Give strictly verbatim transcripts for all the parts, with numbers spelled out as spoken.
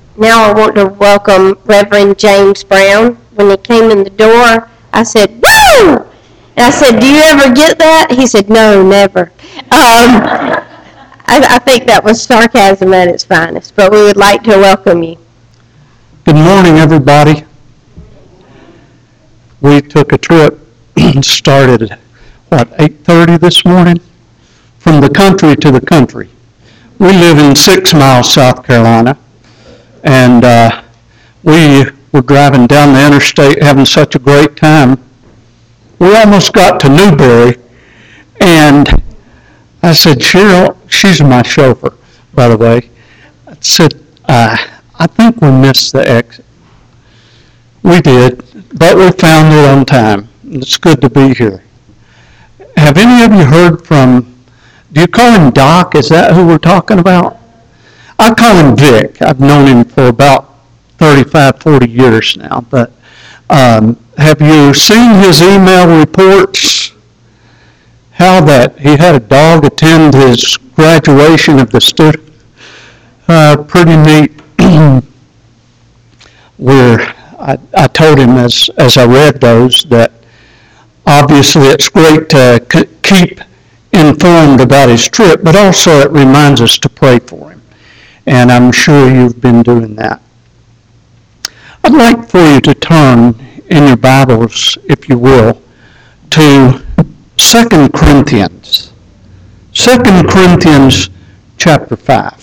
Now I want to welcome Reverend James Brown. When he came in the door, I said, "Woo!" And I said, "Do you ever get that?" He said, "No, never." Um, I, I think that was sarcasm at its finest, but we would like to welcome you. Good morning, everybody. We took a trip, started at, what, eight thirty this morning? From the country to the country. We live in Six Mile, South Carolina, and uh, we were driving down the interstate having such a great time. We almost got to Newberry, and I said, Cheryl, she's my chauffeur, by the way. I said, uh, I think we missed the exit. We did, but we found it on time. It's good to be here. Have any of you heard from, do you call him Doc? Is that who we're talking about? I call him Vic. I've known him for about thirty-five, forty years now. But um, have you seen his email reports? How that he had a dog attend his graduation of the student? Uh, pretty neat. We're, I, I told him as, as I read those that obviously it's great to c- keep informed about his trip, but also it reminds us to pray for him. And I'm sure you've been doing that. I'd like for you to turn in your Bibles, if you will, to Second Corinthians. Second Corinthians chapter five.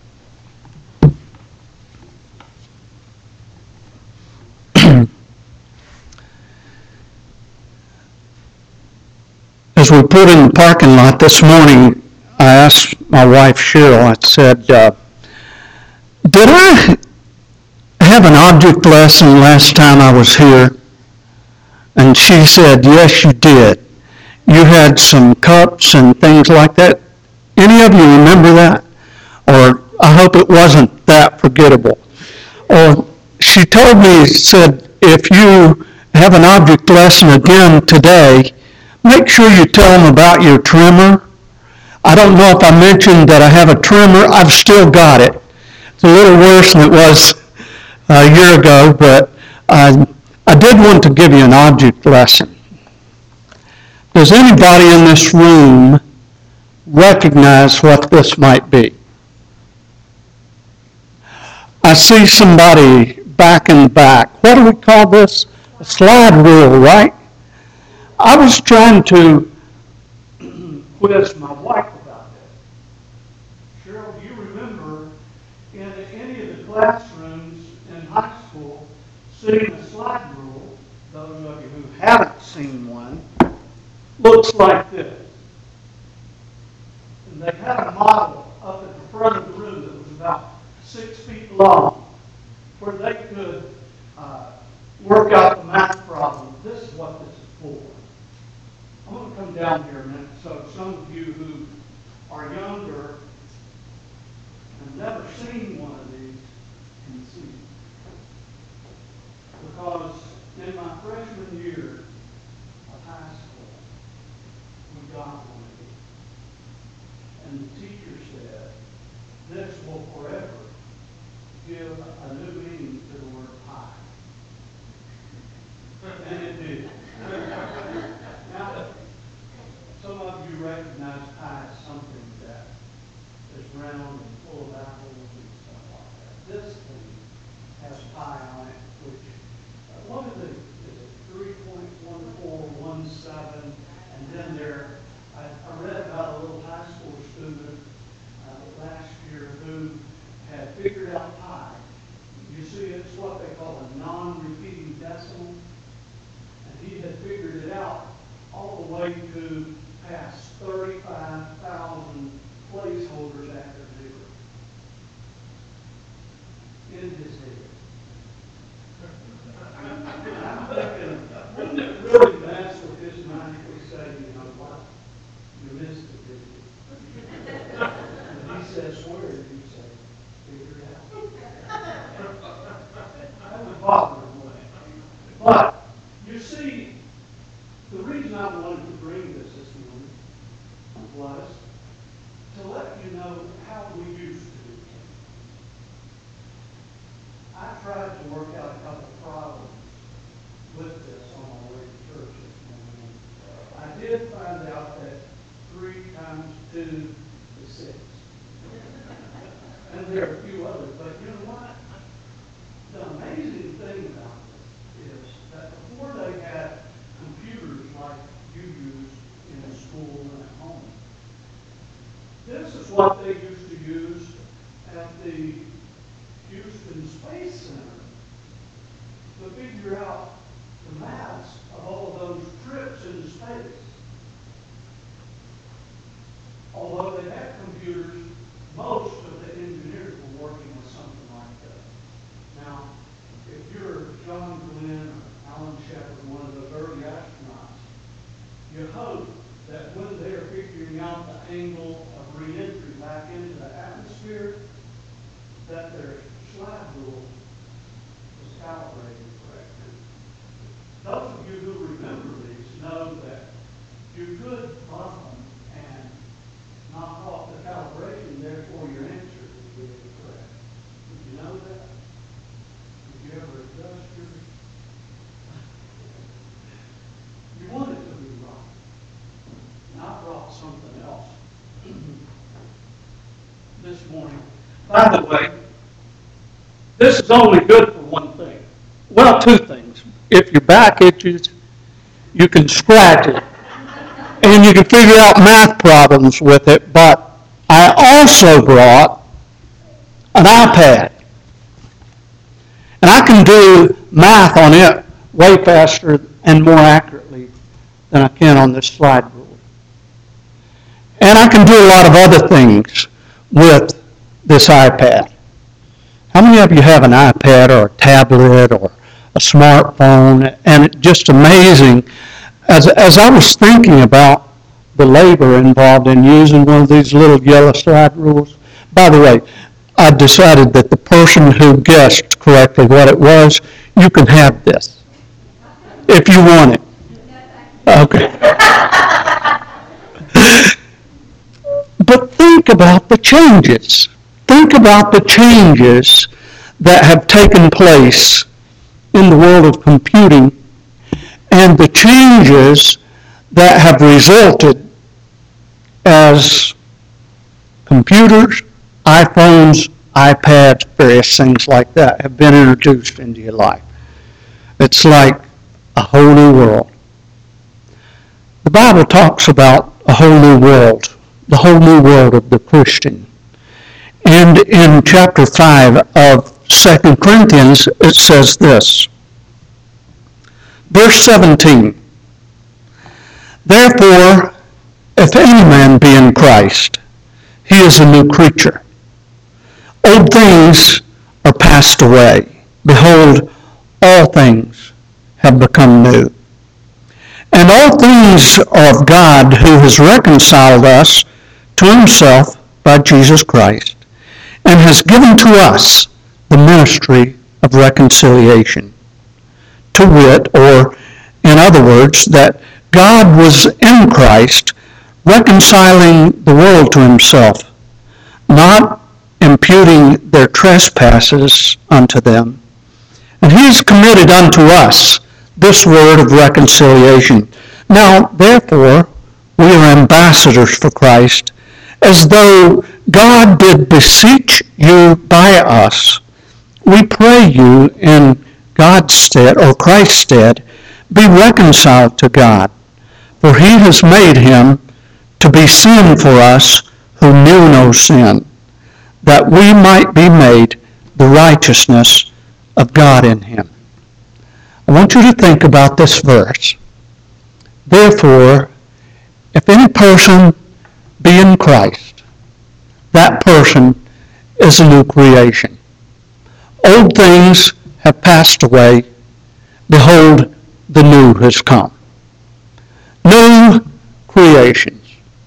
As we pulled in the parking lot this morning, I asked my wife Cheryl, I said, uh, did I have an object lesson last time I was here? And she said, yes, you did. You had some cups and things like that. Any of you remember that? Or I hope it wasn't that forgettable. Or she told me, said, if you have an object lesson again today, make sure you tell them about your trimmer. I don't know if I mentioned that I have a trimmer. I've still got it. It's a little worse than it was a year ago, but uh, I did want to give you an object lesson. Does anybody in this room recognize what this might be? I see somebody back in the back. What do we call this? A slide rule, right? I was trying to quiz my wife about this. Cheryl, do you remember in any of the classrooms in high school seeing a slide rule? Those of you who haven't seen one, looks like this. And they had a model up at the front of the room that was about six feet long, where they could uh, work out the math problem. This is what this is for. I'm going to come down here a minute so some of you who are younger and never seen one of these can see. Because in my freshman year of high school, we got one of these. And the teacher said, this will forever give a new meaning to the word pie. And it did. Now, some of you recognize pie as something that is round and full of apples and stuff like that. This thing has pie on it, which uh, one of the is it three point one four one seven, and then there I, I read about a little high school student uh, last year who had figured out pi. You see, it's what they call a non-repeating decimal. And he had figured it out all the way to past thirty-five thousand placeholders after zero in his head. I'm thinking, wouldn't it really mess with his mind if we say, you know what, you missed it, didn't you? And he says, where? And you say, figure it out. That would bother him. But, you see, the reason I wanted to bring this this morning was to let you know how we used to do things. had to work out a couple of problems with this on my way to church this morning. I did find out that three times two is six. And there are a few others, but you know what? The amazing thing about this is that before they had computers like you use in school and at home, this is what they used to use at the Houston Space Center to figure out the maths of all of those trips into space. Although they had computers, most of the engineers were working with something like this. Now, if you're John Glenn or Alan Shepard, one of those early astronauts, you hope that when they're figuring out the angle of re-entry back into the atmosphere, that their slide rule was calibrated correctly. Those of you who remember these know that you could buff them and knock off the calibration, therefore your answer would be correct. Did you know that? Did you ever adjust your... You want it to be right. And I brought something else this morning. By the way, this is only good for one thing. Well, two things. If your back itches, you can scratch it. And you can figure out math problems with it. But I also brought an iPad. And I can do math on it way faster and more accurately than I can on this slide rule. And I can do a lot of other things with this iPad. How many of you have an iPad or a tablet or a smartphone? And it's just amazing. As, as I was thinking about the labor involved in using one of these little yellow slide rules, by the way, I decided that the person who guessed correctly what it was, you can have this if you want it. Okay. But think about the changes. Think about the changes that have taken place in the world of computing and the changes that have resulted as computers, iPhones, iPads, various things like that have been introduced into your life. It's like a whole new world. The Bible talks about a whole new world, the whole new world of the Christian. And in chapter five of Second Corinthians, it says this. Verse seventeen. Therefore, if any man be in Christ, he is a new creature. Old things are passed away. Behold, all things have become new. And all things are of God, who has reconciled us to himself by Jesus Christ, and has given to us the ministry of reconciliation. To wit, or in other words, that God was in Christ, reconciling the world to himself, not imputing their trespasses unto them. And he has committed unto us this word of reconciliation. Now, therefore, we are ambassadors for Christ, as though God did beseech you by us. We pray you in God's stead, or Christ's stead, be reconciled to God. For he has made him to be sin for us who knew no sin, that we might be made the righteousness of God in him. I want you to think about this verse. Therefore, if any person be in Christ, that person is a new creation. Old things have passed away. Behold, the new has come. New creations.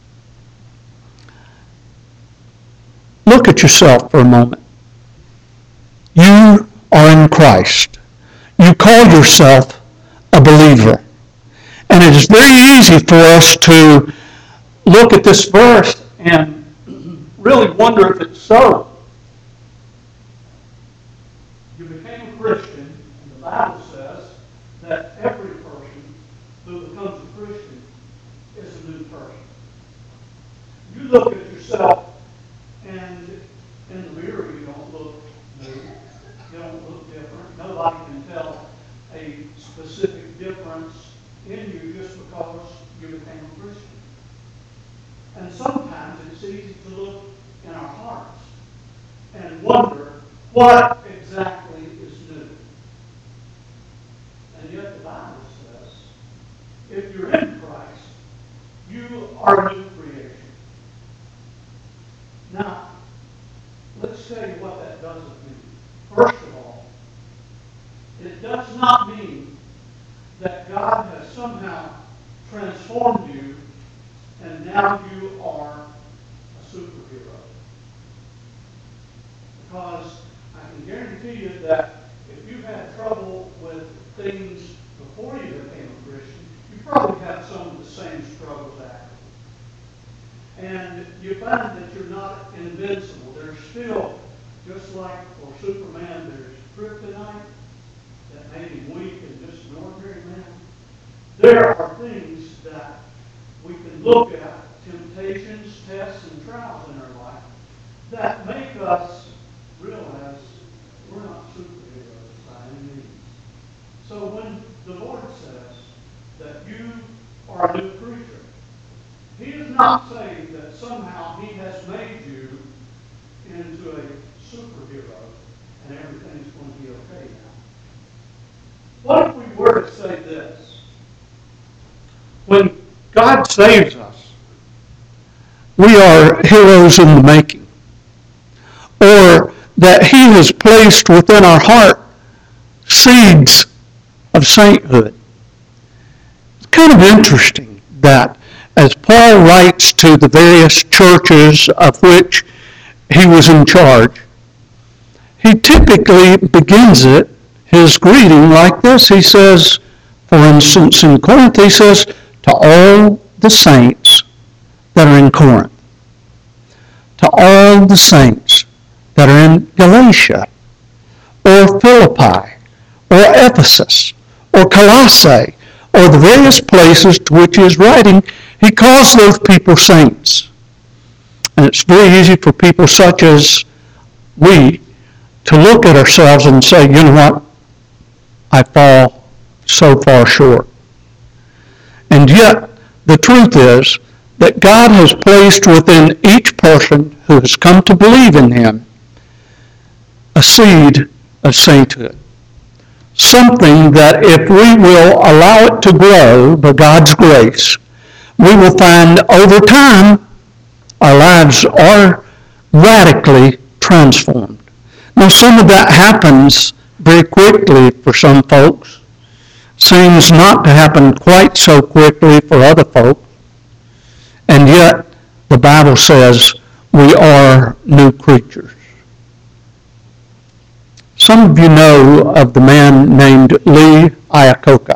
Look at yourself for a moment. You are in Christ. You call yourself a believer. And it is very easy for us to look at this verse and really wonder if it's so. you became a Christian, and the Bible says that every person who becomes a Christian is a new person. You look at yourself, and in the mirror you don't look new. You don't look different. Nobody can tell a specific difference in you just because you became a Christian. And sometimes it's easy to look in our hearts and wonder what exactly is new. And yet the Bible says, if you're in Christ, you are a new creation. Now, let's tell you what that doesn't mean. First of all, it does not mean that God has somehow transformed you and now you are a superhero. Because I can guarantee you that if you had trouble with things before you became a Christian, you probably had some of the same struggles after. And you find that you're not invincible. There's still, just like for Superman, there's kryptonite that made him weak and just an ordinary man. There are things that we can look at, temptations, tests, and trials in our life that make us realize we're not superheroes by any means. So when the Lord says that you are a new creature, He is not saying that somehow He has made you into a superhero and everything's going to be okay now. What if we were to say this? When God saves us, we are heroes in the making. Or that He has placed within our heart seeds of sainthood. It's kind of interesting that as Paul writes to the various churches of which he was in charge, he typically begins it, his greeting, like this. He says, for instance, in Corinth, he says, to all the saints that are in Corinth, to all the saints that are in Galatia, or Philippi, or Ephesus, or Colossae, or the various places to which he is writing, he calls those people saints. And it's very easy for people such as we to look at ourselves and say, you know what, I fall so far short. And yet, the truth is that God has placed within each person who has come to believe in Him a seed of sainthood. Something that if we will allow it to grow by God's grace, we will find over time our lives are radically transformed. Now, some of that happens very quickly for some folks. Seems not to happen quite so quickly for other folks. And yet, the Bible says we are new creatures. Some of you know of the man named Lee Iacocca.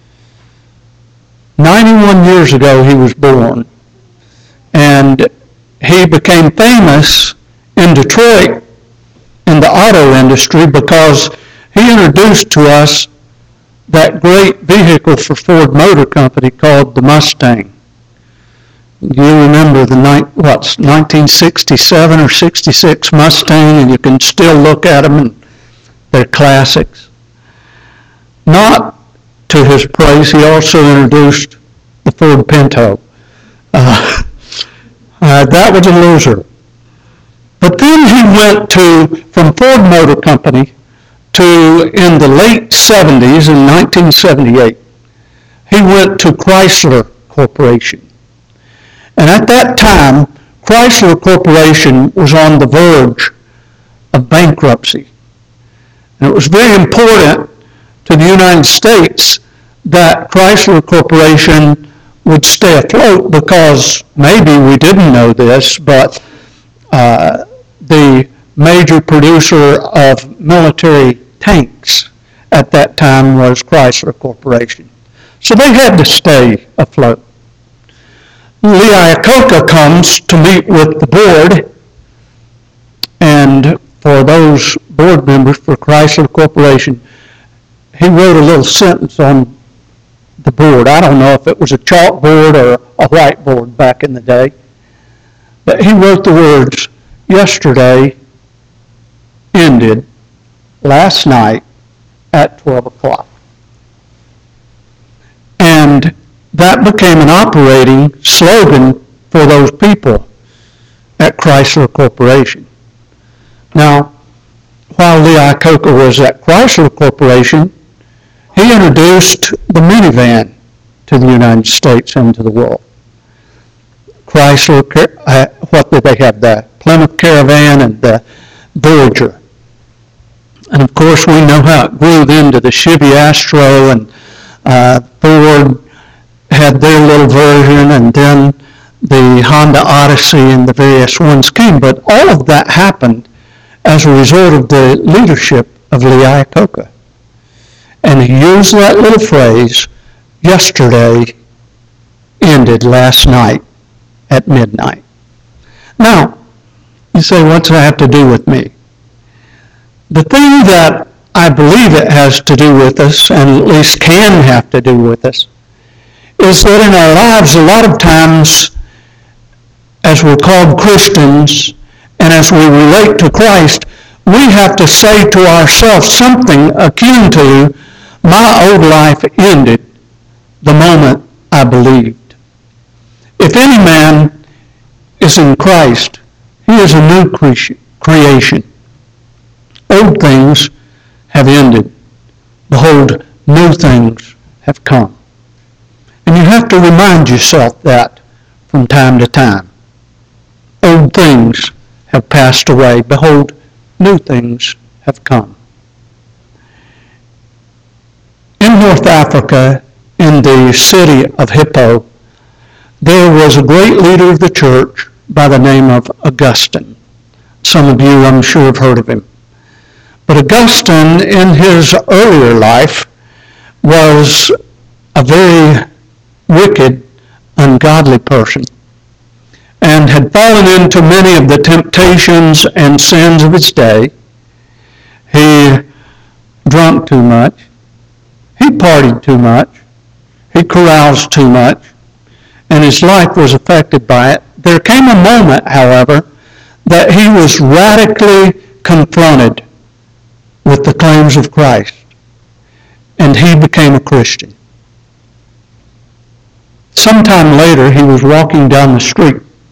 ninety-one years ago he was born, and he became famous in Detroit in the auto industry because he introduced to us that great vehicle for Ford Motor Company called the Mustang. You remember the what, nineteen sixty-seven or sixty-six Mustang, and you can still look at them and they're classics. Not to his praise, he also introduced the Ford Pinto. Uh, uh, that was a loser. But then he went to, from Ford Motor Company to, in the late seventies, in nineteen seventy-eight, he went to Chrysler Corporation. And at that time, Chrysler Corporation was on the verge of bankruptcy. And it was very important to the United States that Chrysler Corporation would stay afloat because maybe we didn't know this, but uh, the major producer of military tanks at that time was Chrysler Corporation. So they had to stay afloat. Lee Iacocca comes to meet with the board, and for those board members for Chrysler Corporation, he wrote a little sentence on the board. I don't know if it was a chalkboard or a whiteboard back in the day, but he wrote the words, "Yesterday ended last night at twelve o'clock. And that became an operating slogan for those people at Chrysler Corporation. Now, while Lee Iacocca was at Chrysler Corporation, he introduced the minivan to the United States and to the world. Chrysler, uh, what did they have? The Plymouth Caravan and the Voyager. And of course, we know how it grew into the Chevy Astro, and uh, Ford had their little version, and then the Honda Odyssey and the various ones came. But all of that happened as a result of the leadership of Lee Iacocca. And he used that little phrase, "Yesterday ended last night at midnight." Now, you say, what's that have to do with me? The thing that I believe it has to do with us, and at least can have to do with us, is that in our lives, a lot of times, as we're called Christians, and as we relate to Christ, we have to say to ourselves something akin to, "My old life ended the moment I believed." If any man is in Christ, he is a new creation. Old things have ended. Behold, new things have come. And you have to remind yourself that from time to time. Old things have passed away. Behold, new things have come. In North Africa, in the city of Hippo, there was a great leader of the church by the name of Augustine. Some of you, I'm sure, have heard of him. But Augustine, in his earlier life, was a very wicked, ungodly person, and had fallen into many of the temptations and sins of his day. He drank too much. He partied too much. He caroused too much. And his life was affected by it. There came a moment, however, that he was radically confronted with the claims of Christ, and he became a Christian. Sometime later, he was walking down the street,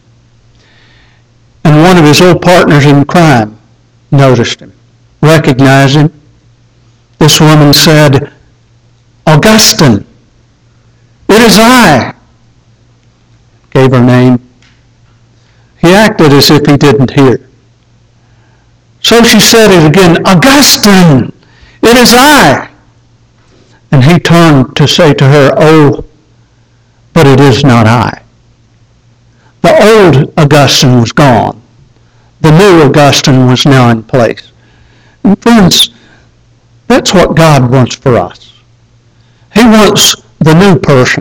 and one of his old partners in crime noticed him, recognized him. This woman said, "Augustine, it is I." Gave her name. He acted as if he didn't hear. So she said it again, "Augustine, it is I." And he turned to say to her, "Oh, but it is not I." The old Augustine was gone. The new Augustine was now in place. And friends, that's what God wants for us. He wants the new person.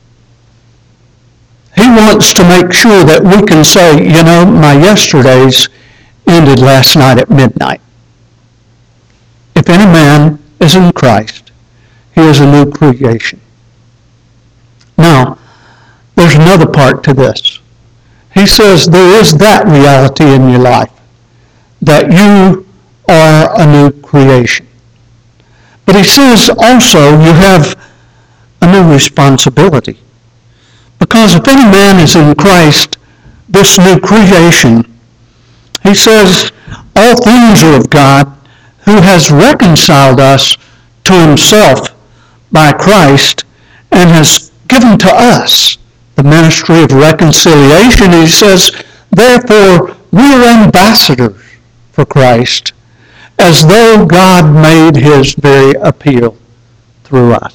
He wants to make sure that we can say, you know, my yesterdays ended last night at midnight. If any man is in Christ, he is a new creation. Now, there's another part to this. He says there is that reality in your life, that you are a new creation. But he says also you have a new responsibility. Because if any man is in Christ, this new creation, he says, all things are of God, who has reconciled us to himself by Christ and has given to us the ministry of reconciliation. He says, therefore, we are ambassadors for Christ, as though God made his very appeal through us.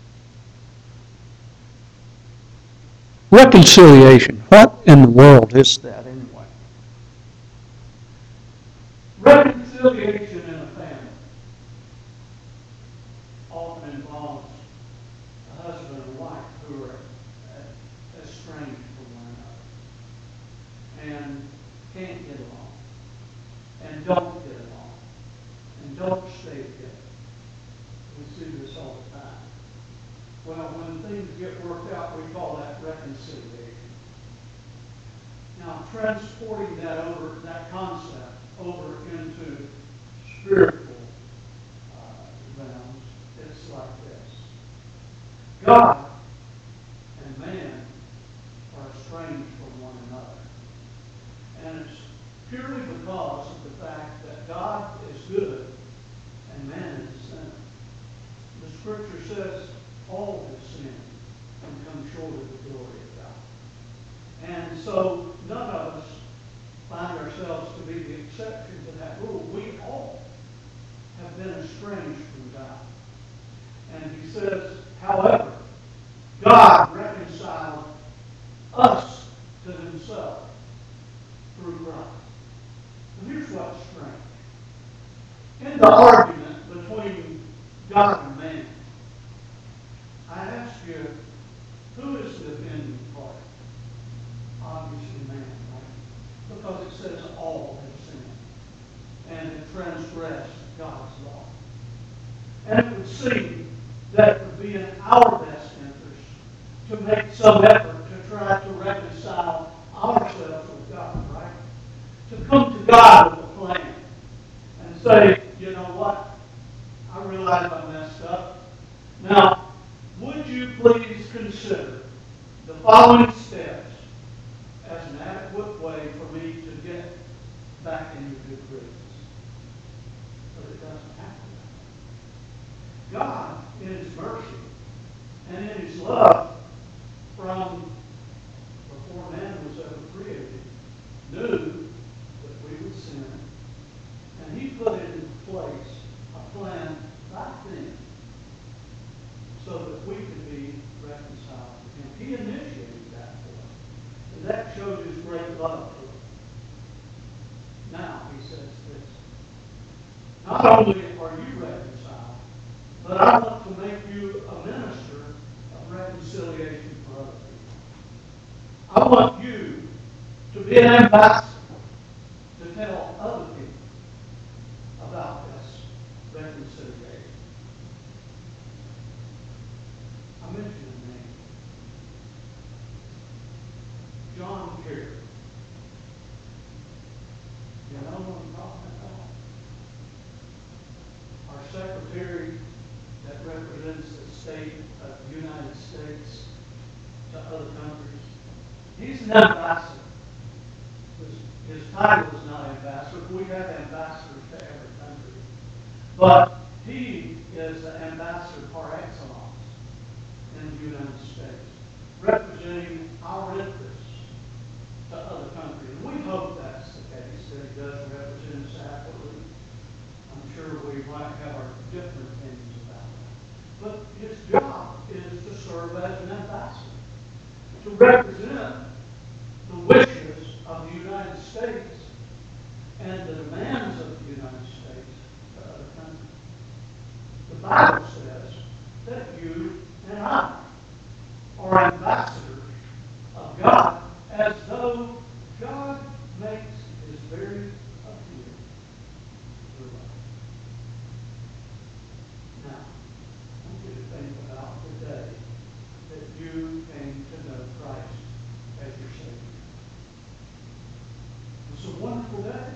Reconciliation. What in the world is that anyway? Reconciliation in a family often involves a husband and wife who are estranged from one another and can't get along and don't get along. and don't stay together. We see this all the time. Well, when things get worked out, we call that reconciliation. Now, transporting that over, that concept over into spiritual uh, realms, it's like this. God and man are estranged from one another. And it's purely because of the fact that God is good and man is a sinner. The Scripture says all have sinned and come short of the glory of God. And so none of us find ourselves to be the exception to that rule. We all have been estranged from God. And he says, however, God reconciled us to himself through Christ. And here's what's strange. In the argument between God and man, I ask you, who is the offending party? Obviously man, right? Because it says all have sinned and have transgressed God's law. And it would seem that it would be in our best interest to make some effort to try to reconcile ourselves with God, right? To come to God with a plan and say, you know what? I realize I messed up. Now, would you please consider the following steps as an adequate way for me to get back in your good graces? But it doesn't happen that way. God, in his mercy and in his love, from before man was ever created, knew that we would sin, and he put in place a plan back then so that we could be reconciled to him. He initiated that for us, and that shows his great love to us. Now, he says this, not only are you reconciled, but I want to make you a minister of reconciliation for other people. I want you to be an ambassador to tell other people about this reconciliation. I mentioned his name. John Kerry. You know what I'm talking about? Our secretary that represents the state of the United States to other countries. He's an ambassador. His, his title is not ambassador. We have ambassadors to every country. But he is the ambassador par excellence in the United States, representing our interests to other countries. And we hope that's the case, that he does represent us adequately. I'm sure we might have our different opinions about that. But his job is to serve as an ambassador, to represent the wishes of the United States and the demands of the United States to other countries. The Bible says that you and I are ambassadors of God, as though God makes his very appeal through us. Now, I want you to think about the day that you came to know Christ as your Savior. It was a wonderful day.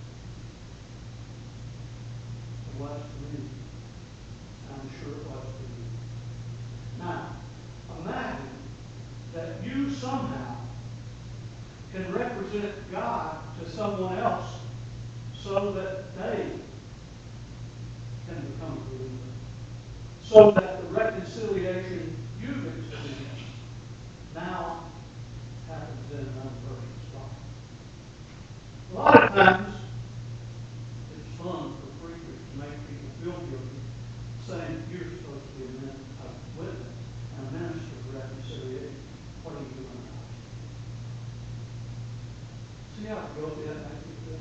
It was for me. I'm sure it was for you. Now, imagine that you somehow can represent God to someone else so that they can become a believer. So that the reconciliation you've experienced now happens in another person's life. A lot of times, it's fun for preachers to make people feel guilty, saying you're supposed to be a, min- a witness and a minister of reconciliation. What are you doing now? See how guilty that makes you feel?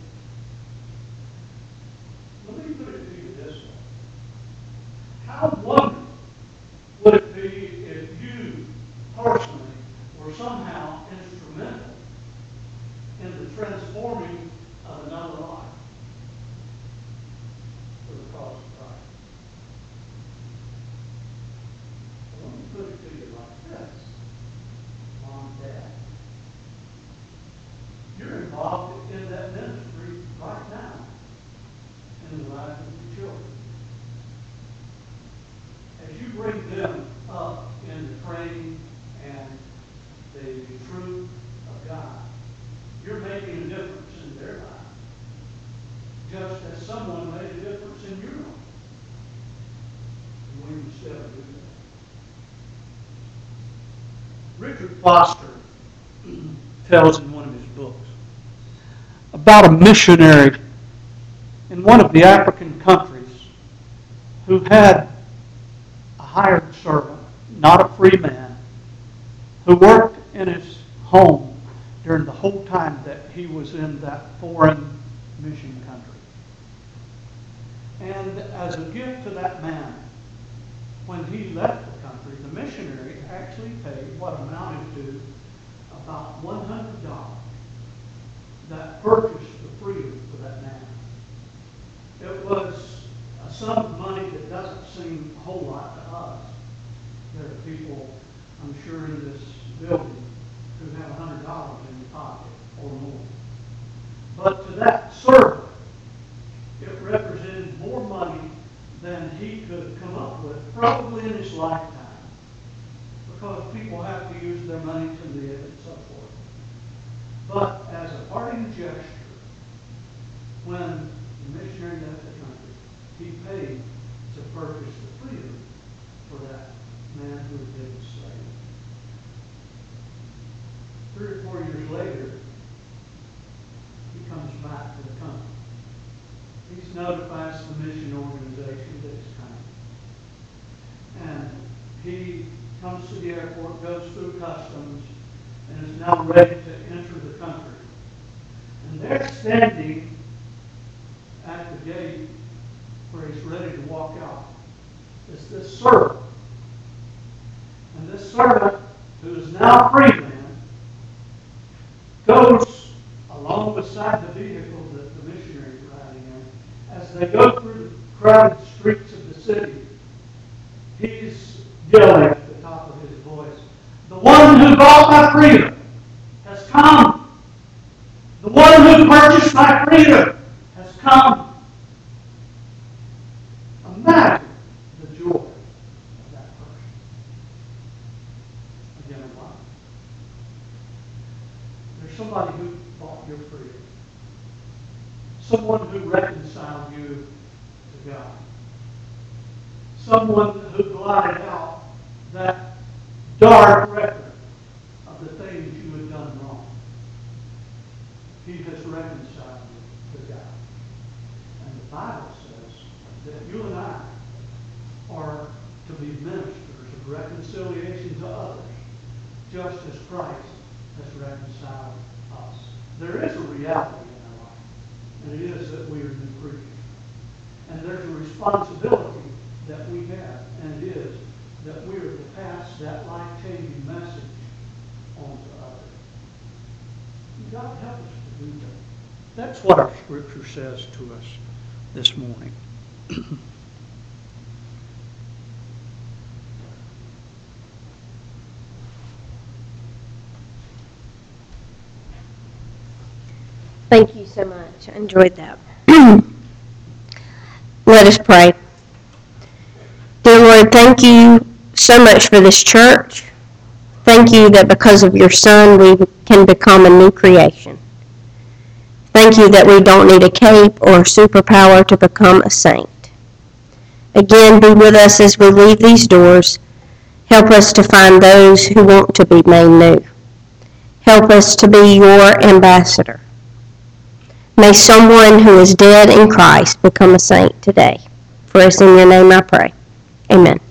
Let me put it to you this way. How wonderful would it be if you personally were somehow instrumental in the transforming of another life for the in the lives of your children. As you bring them up in the training and the truth of God, you're making a difference in their life, just as someone made a difference in your life. And we can still do that. Richard Foster tells in one of his books about a missionary in one of the African countries who had a hired servant, not a free man, who worked in his home during the whole time that he was in that foreign mission country. And as a gift to that man, when he left the country, the missionary actually paid what amounted to about one hundred dollars that purchased the freedom for that man. It was a sum of money that doesn't seem a whole lot to us. There are people, I'm sure, in this building who have one hundred dollars in their pocket or more. But to that servant, it represented more money than he could come up with, probably in his lifetime, because people have to use their money to live and so forth. But as a parting gesture, when the missionary left the country, he paid to purchase the freedom for that man who had been a slave. Three or four years later, he comes back to the country. He's notifies the mission organization that he's coming. And he comes to the airport, goes through customs, and is now ready to enter the country. And they're standing at the gate where he's ready to walk out. It's this servant. And this servant, who is now a free man, goes along beside the vehicle that the missionary is riding in. As they go through the crowded streets of the city, he's yelling at the top of his voice, "The one who bought my freedom has come. The one who purchased my freedom has come." Imagine the joy of that person. Again, why? There's somebody who bought your freedom. Someone who reconciled you to God. Someone who blotted out that dark record of the things you had done wrong. He has reconciled you to God. And the Bible says that you and I are to be ministers of reconciliation to others, just as Christ has reconciled us. There is a reality in our life, and it is that we are new creatures. And there's a responsibility that we have, and it is that we are to pass that life-changing message on to others. God help us to do that. That's what our Scripture says to us this morning. Thank you so much. I enjoyed that. Let us pray. Dear Lord, thank you so much for this church. Thank you that because of your Son, we can become a new creation. Thank you that we don't need a cape or a superpower to become a saint. Again, be with us as we leave these doors. Help us to find those who want to be made new. Help us to be your ambassador. May someone who is dead in Christ become a saint today. For us in your name I pray. Amen.